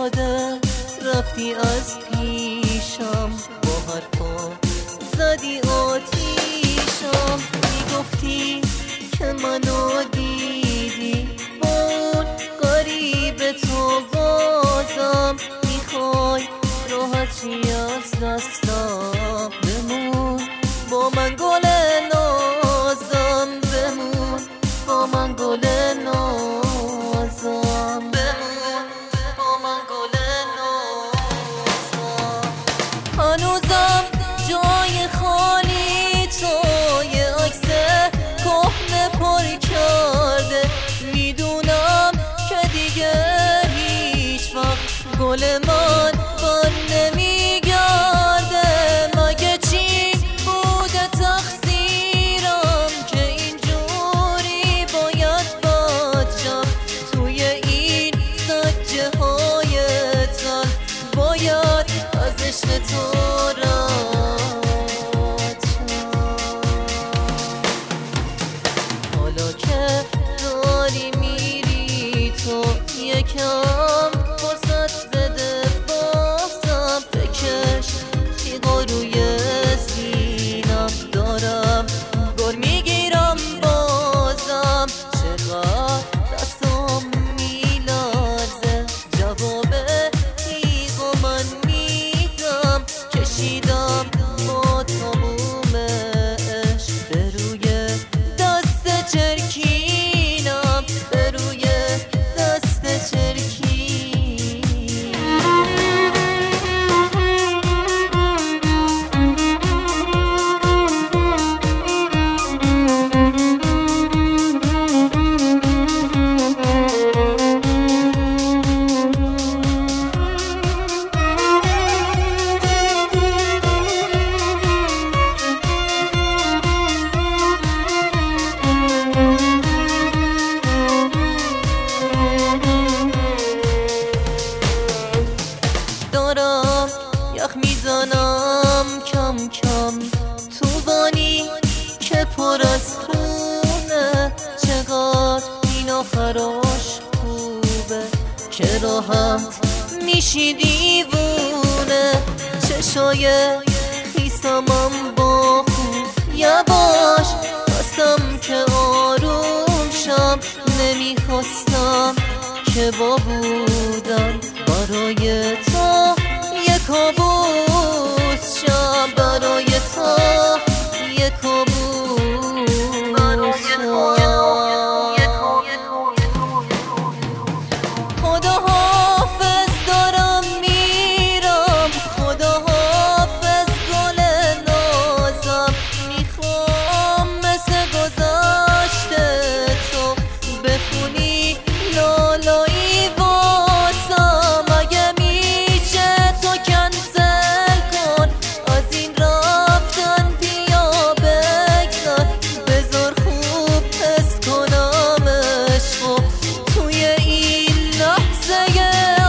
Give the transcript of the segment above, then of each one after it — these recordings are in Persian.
ایستاده رفتی از پیشم، با حرفا زدی آتیشم. میگفتی که منو دیدی با اون قریب تو، بازم میخوای راحتی از دستم بمون، با من گل نازم بمون، با من گل نازم بمون، با من گل نازم. هنوزم جای خالی تو یه عکس کهنه پر کرده، میدونم که دیگه هیچ وقت گل من بر نمیگرده. مگه چی بوده تقصیرم که اینجوری باید بچم توی این سجه های تن، باید از عشق تو رد شم. حالا که داری میری تو یکم فرصت بده، بازم بکش تیغا روی سینم، دارم گل میگیرم بازم، چقدر دستم میلرزه، جواب تیغا من میدم. کشیدم با تموم عشق به روی دست چرکینم، به روی دست چرکینم. دارم یخ میزنم کم کم تو بانی که پر از خونه، چقدر این آخراش خوبه که راحت میشی دیوونه. چشای خیسمم با خون یواش خواستم که آروم شم، نمیخواستم که با بودم برای تو یک کابوس شم، برای تو یک کابوس خدا حافظ دارم میرم، خدا حافظ گل نازم. میخوام مثل گذشته تو بخونی لالایی واسم، اگه میشه تو کنسل کن از این رفتن، بیا بگذر بذار خوب حس کنم عشقو توی این لحظه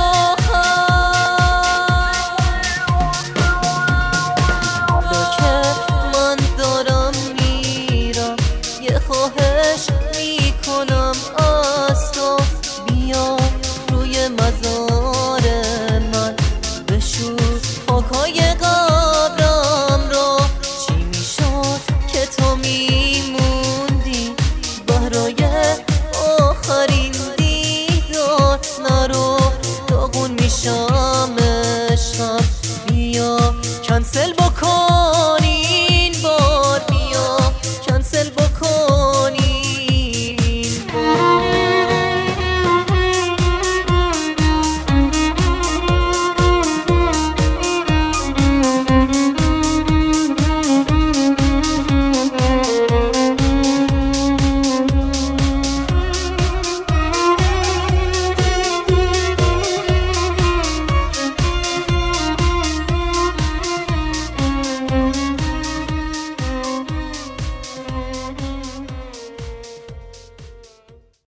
آخر. حالا که من دارم میرم یه خواهش میکنم از تو، بیا روی مزار من بشور خاکای قبرم رو. چی میشد که تو میموندی برای آخرین دیدار، نرو داغون میشم عشقم، بیا